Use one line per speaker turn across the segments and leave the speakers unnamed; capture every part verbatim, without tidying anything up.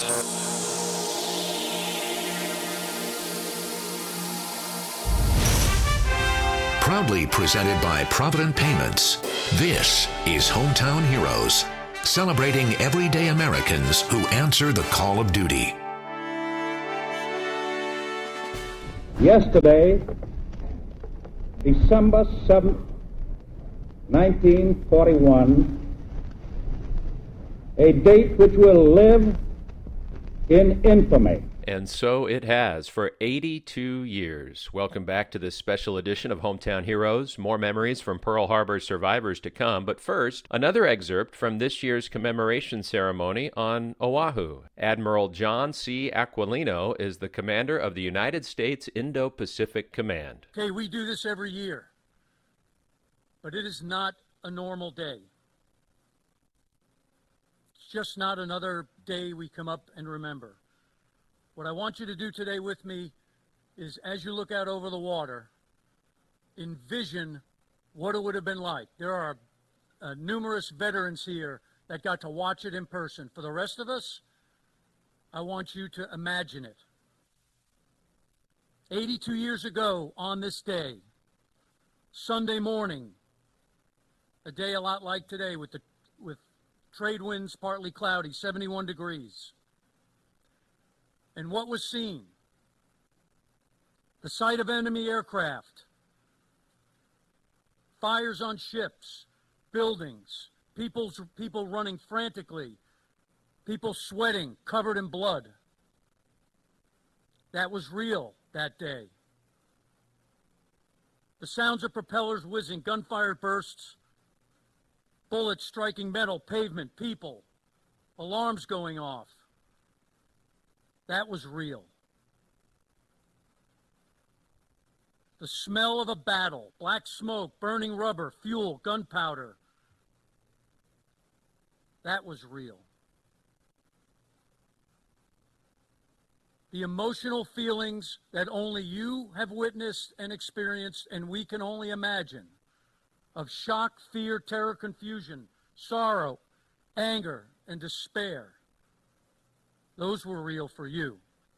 Proudly presented by Provident Payments, this is Hometown Heroes, celebrating everyday Americans who answer the call of duty.
Yesterday, December seventh, nineteen forty-one, a date which will live in infamy.
And so it has for eighty-two years. Welcome back to this special edition of Hometown Heroes. More memories from Pearl Harbor survivors to come. But first, another excerpt from this year's commemoration ceremony on Oahu. Admiral John C. Aquilino is the commander of the United States Indo-Pacific Command.
Okay, we do this every year, but it is not a normal day. It's just not another day we come up and remember. What I want you to do today with me is, as you look out over the water, envision what it would have been like. There are uh, numerous veterans here that got to watch it in person. For the rest of us, I want you to imagine it. eighty-two years ago on this day, Sunday morning, a day a lot like today with the with trade winds partly cloudy, seventy-one degrees. And what was seen? The sight of enemy aircraft, fires on ships, buildings, people's, people running frantically, people sweating, covered in blood. That was real that day. The sounds of propellers whizzing, gunfire bursts, bullets striking metal, pavement, people, alarms going off. That was real. The smell of a battle, black smoke, burning rubber, fuel, gunpowder. That was real. The emotional feelings that only you have witnessed and experienced, and we can only imagine, of shock, fear, terror, confusion, sorrow, anger, and despair. Those were real for you.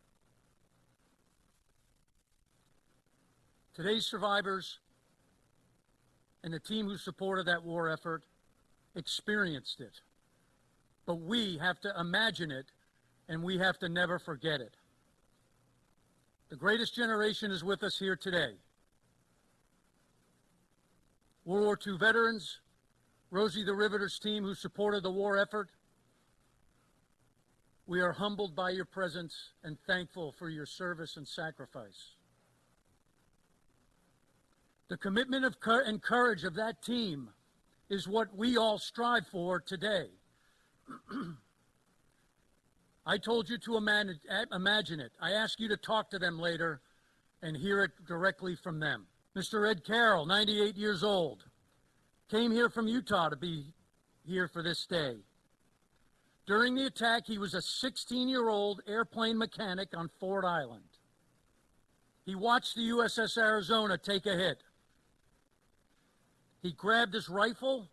Today's survivors and the team who supported that war effort experienced it. But we have to imagine it, and we have to never forget it. The greatest generation is with us here today. World War Two veterans, Rosie the Riveter's team who supported the war effort. We are humbled by your presence and thankful for your service and sacrifice. The commitment of cur- and courage of that team is what we all strive for today. I told you to imagine, imagine it. I ask you to talk to them later and hear it directly from them. Mister Ed Carroll, ninety-eight years old, came here from Utah to be here for this day. During the attack, he was a sixteen-year-old airplane mechanic on Ford Island. He watched the U S S Arizona take a hit. He grabbed his rifle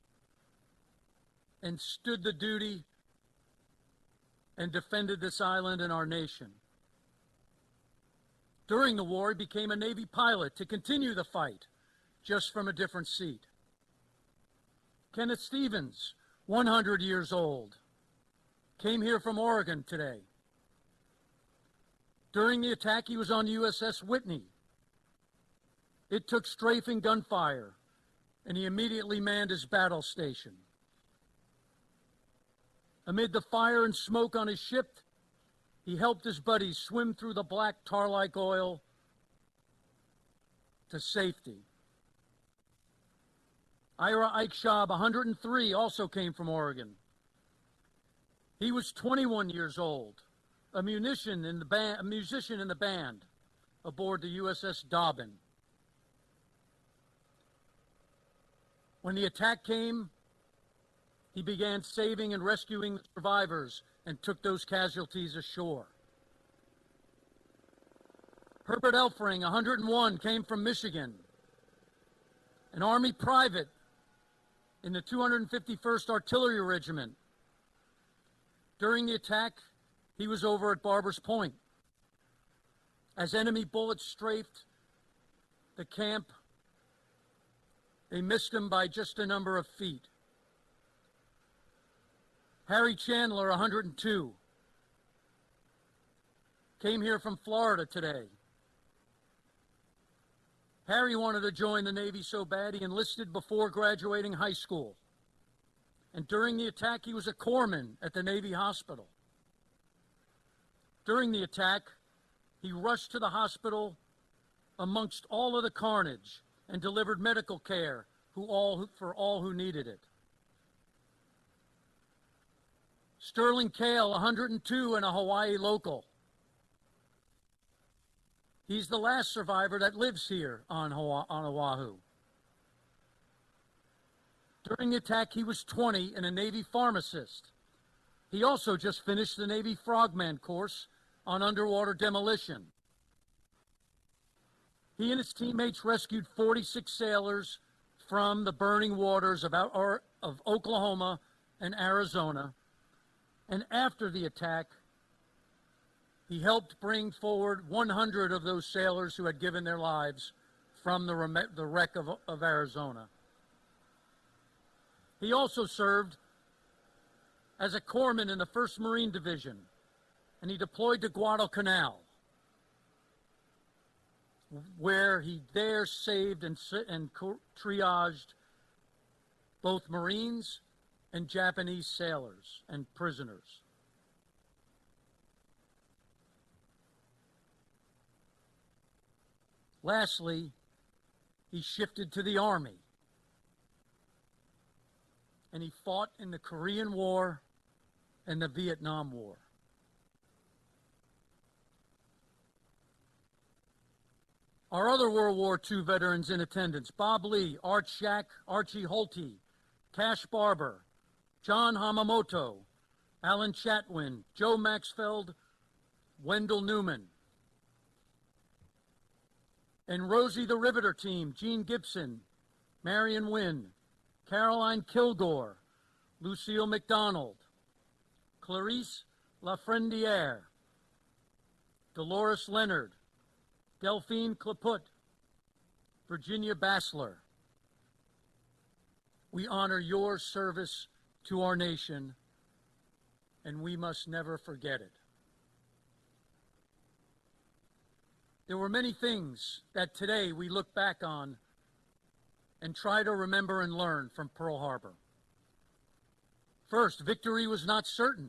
and stood the duty and defended this island and our nation. During the war, he became a Navy pilot to continue the fight, just from a different seat. Kenneth Stevens, one hundred years old, came here from Oregon today. During the attack, he was on U S S Whitney. It took strafing gunfire, and he immediately manned his battle station. Amid the fire and smoke on his ship, he helped his buddies swim through the black tar-like oil to safety. Ira Eichschab, one hundred three, also came from Oregon. He was twenty-one years old, a musician in the band, a musician in the band aboard the U S S Dobbin. When the attack came, he began saving and rescuing the survivors and took those casualties ashore. Herbert Elfring, one hundred one, came from Michigan, an Army private in the two hundred fifty-first Artillery Regiment. During the attack, he was over at Barber's Point. As enemy bullets strafed the camp, they missed him by just a number of feet. Harry Chandler, one hundred two, came here from Florida today. Harry wanted to join the Navy so bad he enlisted before graduating high school. And during the attack, he was a corpsman at the Navy hospital. During the attack, he rushed to the hospital amongst all of the carnage and delivered medical care who all, for all who needed it. Sterling Kale, one hundred two, and a Hawaii local. He's the last survivor that lives here on, Hawaii, on Oahu. During the attack, he was twenty and a Navy pharmacist. He also just finished the Navy Frogman course on underwater demolition. He and his teammates rescued forty-six sailors from the burning waters of, of Oklahoma and Arizona. And after the attack, he helped bring forward one hundred of those sailors who had given their lives from the, the wreck of, of Arizona. He also served as a corpsman in the first Marine Division, and he deployed to Guadalcanal, where he there saved and, and triaged both Marines and Japanese sailors and prisoners. Lastly, he shifted to the Army, and he fought in the Korean War and the Vietnam War. Our other World War Two veterans in attendance: Bob Lee, Art Shack, Archie Holte, Cash Barber, John Hamamoto, Alan Chatwin, Joe Maxfeld, Wendell Newman. And Rosie the Riveter team: Gene Gibson, Marion Wynn, Caroline Kilgore, Lucille McDonald, Clarice Lafreniere, Dolores Leonard, Delphine Claput, Virginia Bassler. We honor your service to our nation, and we must never forget it. There were many things that today we look back on and try to remember and learn from Pearl Harbor. First, victory was not certain,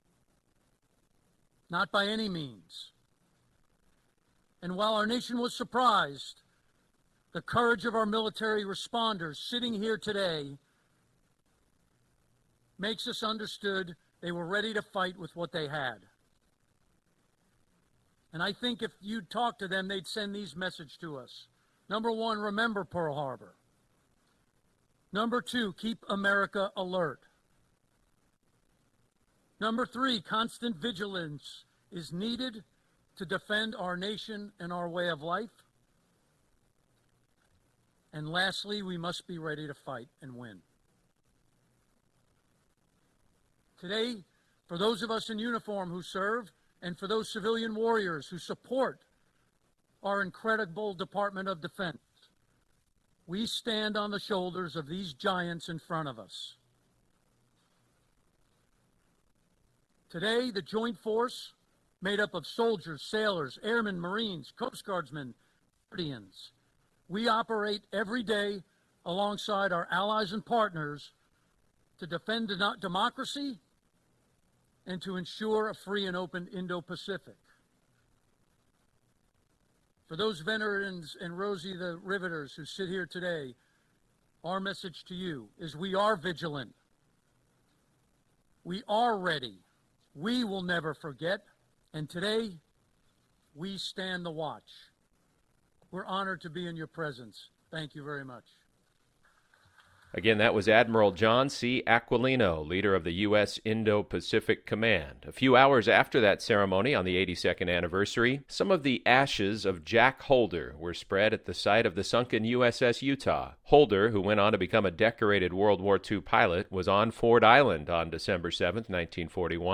not by any means. And while our nation was surprised, the courage of our military responders sitting here today makes us understood they were ready to fight with what they had. And I think if you'd talk to them, they'd send these messages to us. Number one, remember Pearl Harbor. Number two, keep America alert. Number three, constant vigilance is needed to defend our nation and our way of life. And lastly, we must be ready to fight and win. Today, for those of us in uniform who serve, and for those civilian warriors who support our incredible Department of Defense, we stand on the shoulders of these giants in front of us. Today, the Joint Force, made up of soldiers, sailors, airmen, Marines, Coast Guardsmen, Guardians, we operate every day alongside our allies and partners to defend democracy and to ensure a free and open Indo-Pacific. For those veterans and Rosie the Riveters who sit here today, our message to you is we are vigilant. We are ready. We will never forget. And today, we stand the watch. We're honored to be in your presence. Thank you very much.
Again, that was Admiral John C. Aquilino, leader of the U S Indo-Pacific Command. A few hours after that ceremony, on the eighty-second anniversary, some of the ashes of Jack Holder were spread at the site of the sunken U S S Utah. Holder, who went on to become a decorated World War Two pilot, was on Ford Island on December seventh, nineteen forty-one. He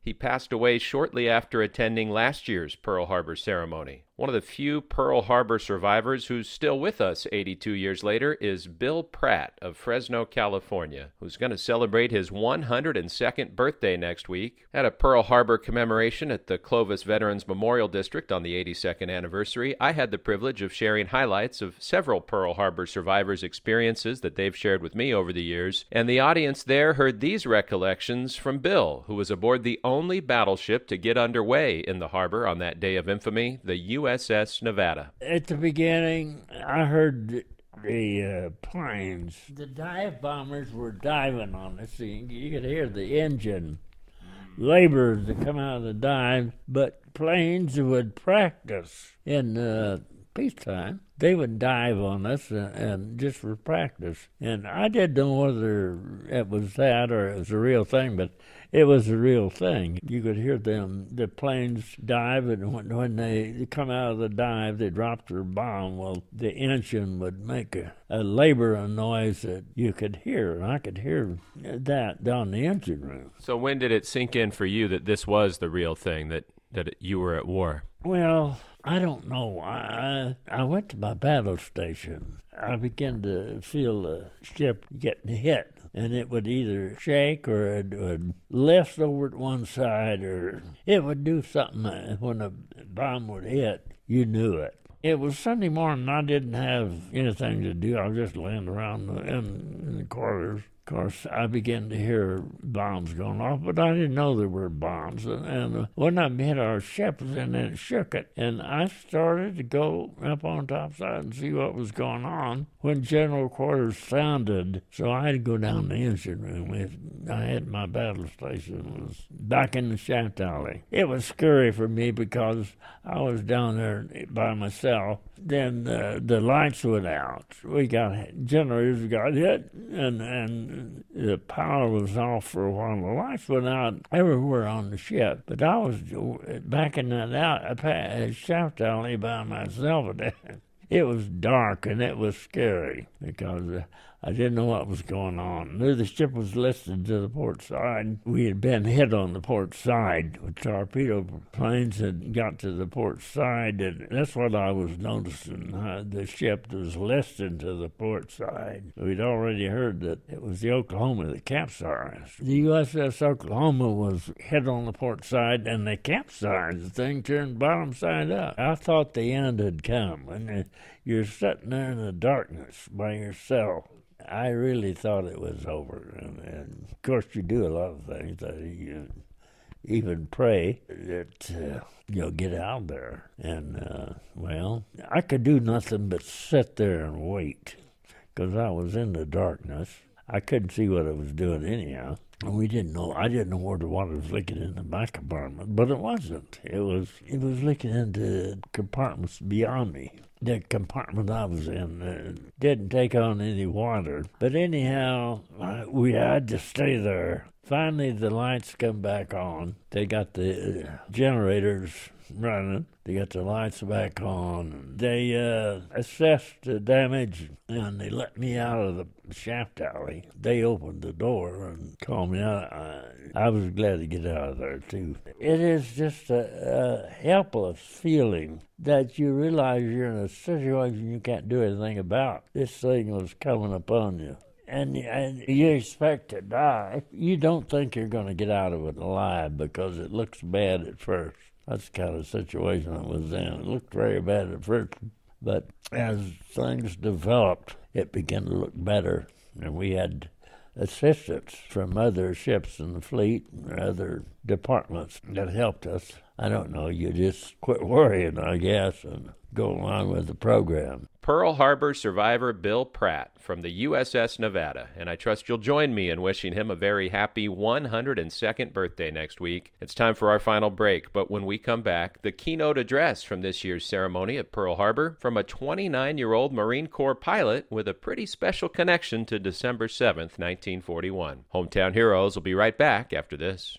He passed away shortly after attending last year's Pearl Harbor ceremony. One of the few Pearl Harbor survivors who's still with us eighty-two years later is Bill Pratt of Fresno, California, who's going to celebrate his one hundred second birthday next week. At a Pearl Harbor commemoration at the Clovis Veterans Memorial District on the eighty-second anniversary, I had the privilege of sharing highlights of several Pearl Harbor survivors' experiences that they've shared with me over the years, and the audience there heard these recollections from Bill, who was aboard the only battleship to get underway in the harbor on that day of infamy, the U S S Nevada.
At the beginning, I heard the uh, planes, the dive bombers were diving on us. You could hear the engine laborers that come out of the dive, but planes would practice in uh, peacetime. They would dive on us and, and just for practice. And I didn't know whether it was that or it was a real thing, but it was a real thing. You could hear them, the planes dive, and when, when they come out of the dive, they dropped their bomb. Well, the engine would make a, a laboring noise that you could hear, and I could hear that down the engine room.
So when did it sink in for you that this was the real thing, that, that you were at war?
Well, I don't know. I, I went to my battle station. I began to feel the ship getting hit, and it would either shake or it would lift over to one side, or it would do something. When a bomb would hit, you knew it. It was Sunday morning. I didn't have anything to do. I was just laying around in, in the quarters. Of course, I began to hear bombs going off, but I didn't know there were bombs. And, and when I hit our ship, and then it shook it, and I started to go up on top side and see what was going on when general quarters sounded. So I had to go down the engine room. I had my battle station was back in the shaft alley. It was scary for me because I was down there by myself. Then uh, the lights went out. We got generators got hit, and and the power was off for a while. The lights went out everywhere on the ship. But I was back in that out, shaft alley by myself. It was dark and it was scary because uh, I didn't know what was going on. I knew the ship was listed to the port side. We had been hit on the port side. Torpedo planes had got to the port side, and that's what I was noticing. Uh, the ship was listed to the port side. We'd already heard that it was the Oklahoma that capsized. The U S S Oklahoma was hit on the port side, and they capsized. The thing turned bottom side up. I thought the end had come, and you're sitting there in the darkness by yourself. I really thought it was over. And, and of course, you do a lot of things. That you even pray that uh, you'll get out there. And, uh, well, I could do nothing but sit there and wait because I was in the darkness. I couldn't see what I was doing anyhow. We didn't know. I didn't know where the water was leaking in the back compartment, but it wasn't. It was. It was leaking into compartments beyond me. The compartment I was in uh, didn't take on any water, but anyhow, I, we had to stay there. Finally, the lights come back on. They got the uh, generators running. They got the lights back on. They uh, assessed the damage, and they let me out of the shaft alley. They opened the door and called me out. I, I was glad to get out of there, too. It is just a, a helpless feeling that you realize you're in a situation you can't do anything about. This thing was coming upon you. And, and you expect to die. You don't think you're going to get out of it alive because it looks bad at first. That's the kind of situation I was in. It looked very bad at first, but as things developed, it began to look better. And we had assistance from other ships in the fleet and other departments that helped us. I don't know, you just quit worrying, I guess, and go along with the program.
Pearl Harbor survivor Bill Pratt from the U S S Nevada, and I trust you'll join me in wishing him a very happy one hundred second birthday next week. It's time for our final break, but when we come back, the keynote address from this year's ceremony at Pearl Harbor from a twenty-nine-year-old Marine Corps pilot with a pretty special connection to December seventh, nineteen forty-one. Hometown Heroes will be right back after this.